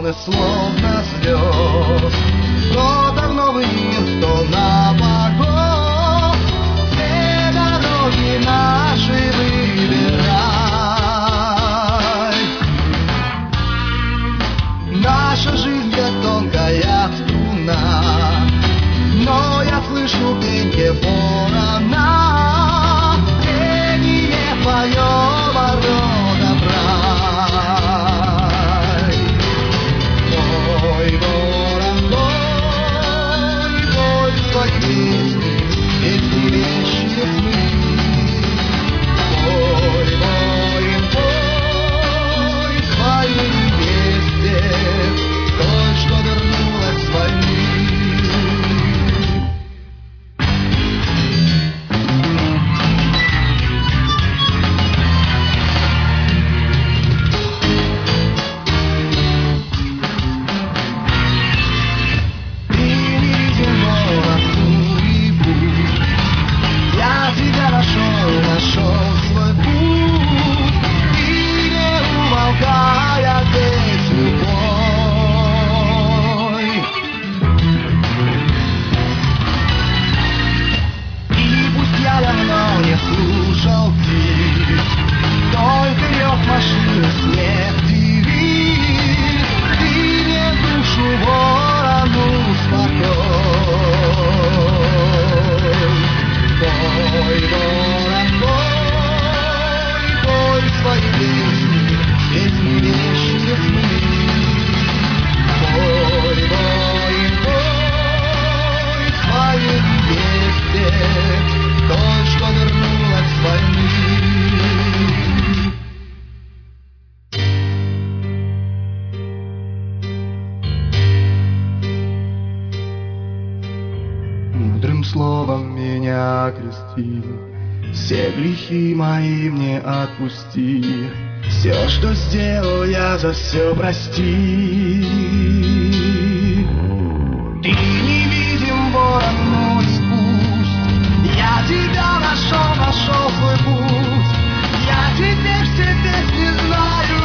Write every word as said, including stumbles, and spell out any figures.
миллионы словно звезд. Кто то в новый мир, кто на погост. Все дороги наши выбирай. Наша жизнь как тонкая струна, но я слышу пенье ворона. Пение поет ворота брай. Пой, ворон, пой, пой свои песни, песни вещие сны. Пой, воин, пой своей невесте, той, что вернулась с войны. Нашел свой путь, и не умолкая петь любовь. И пусть я давно не слушал птиц, только рев машины смерти виз. Ты мне душу ворону успокой. Пой, ворон, пой, пой свои песни, песни вещие сны. Пой, воин, пой своей невесте, той, что вернулась с войны. Мудрым словом меня крести, все грехи мои мне отпусти. Все, что сделал я, за все прости. Ты невидим, ворон мой, пусть я тебя нашел, нашел свой путь. Я теперь все песни знаю